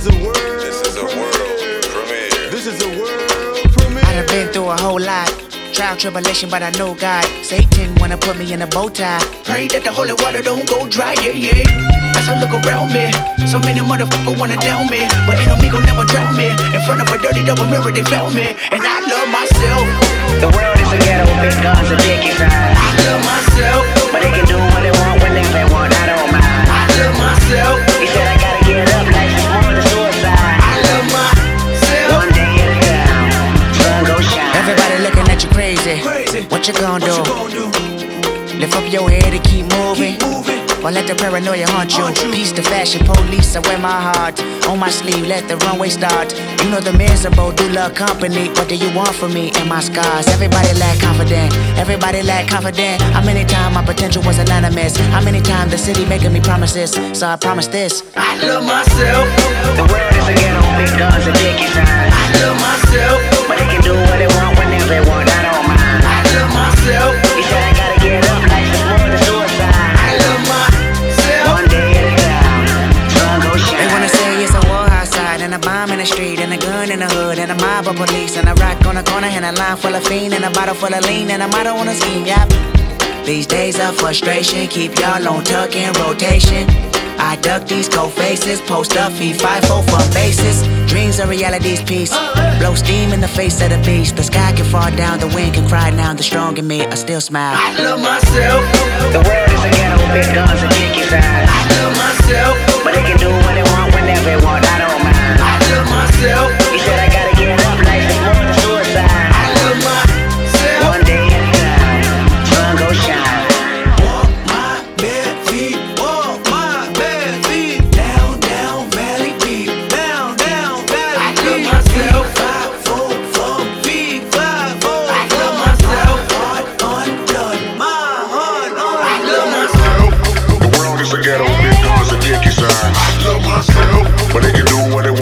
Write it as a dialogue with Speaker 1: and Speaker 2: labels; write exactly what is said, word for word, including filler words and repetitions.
Speaker 1: is a world.
Speaker 2: This is a world premiere.
Speaker 1: This is a world premiere.
Speaker 3: I done been through a whole lot. Trial, tribulation, but I know God. Satan wanna put me in a bow tie. Pray that the holy water don't go dry, yeah, yeah. As I look around me, so many motherfuckers wanna down me, but ain't no me gon' never drown me. In front of a dirty double mirror, they found me, and I love myself.
Speaker 4: The world is a ghetto, big guns and dick inside.
Speaker 3: I love myself,
Speaker 4: But they can do what they want whenever they want, I don't mind.
Speaker 3: I love myself,
Speaker 4: He said I gotta get up, life is more than suicide.
Speaker 3: I love myself.
Speaker 4: One day at a time, sun go shine.
Speaker 3: Everybody looking at you crazy.
Speaker 1: Crazy.
Speaker 3: What you gonna
Speaker 1: What
Speaker 3: do?
Speaker 1: you gonna do?
Speaker 3: Lift up your head and keep moving.
Speaker 1: Keep moving.
Speaker 3: Or let the paranoia haunt you.
Speaker 1: Haunt you.
Speaker 3: Peace to fashion police, I wear my heart on my sleeve, let the runway start. You know the miserable do love company. What do you want from me and my scars? Everybody lack confident, everybody lack confident. How many times my potential was anonymous? How many times the city making me promises? So I promise this, I love myself.
Speaker 4: The world is a ghetto, big guns and dick inside.
Speaker 3: I love myself.
Speaker 4: But they can do what they want whenever they want, I don't mind.
Speaker 3: I love myself.
Speaker 4: He said I gotta get up, life is more than suicide.
Speaker 3: I love myself.
Speaker 4: One day at a time, sun go shine.
Speaker 3: They wanna say it's a war outside, and a bomb in the street, and a gun in the hood, and a mob of police, and a rock on the corner, and a line full of fiend, and a bottle full of lean, and a motto on a scheme, yep. These days of frustration keep y'all on tuck in rotation. I duck these cold faces, post up, feed five four for bases. Dreams are reality's piece. Blow steam in the face of the beast. The sky can fall down, the wind can cry now. The strong in me, I still smile. I love myself.
Speaker 4: The world is a ghetto, big guns and dick inside.
Speaker 3: I love myself.
Speaker 4: But they can do what they want whenever they want, I don't mind.
Speaker 3: I love myself.
Speaker 4: He said I gotta get up, life is more than suicide.
Speaker 3: I love myself.
Speaker 4: One day at a time, sun go shine.
Speaker 1: Walk my bare feet, walk my bare feet. Down, down, valley deep. Down, down, valley
Speaker 3: I love
Speaker 1: deep.
Speaker 3: myself.
Speaker 1: Five, four, four, big five, four,
Speaker 3: I love
Speaker 1: four.
Speaker 3: myself.
Speaker 1: Heart undone, my heart undone.
Speaker 3: I love myself.
Speaker 2: The world is a ghetto, big guns and dick inside.
Speaker 1: I love myself.
Speaker 2: But they can do what they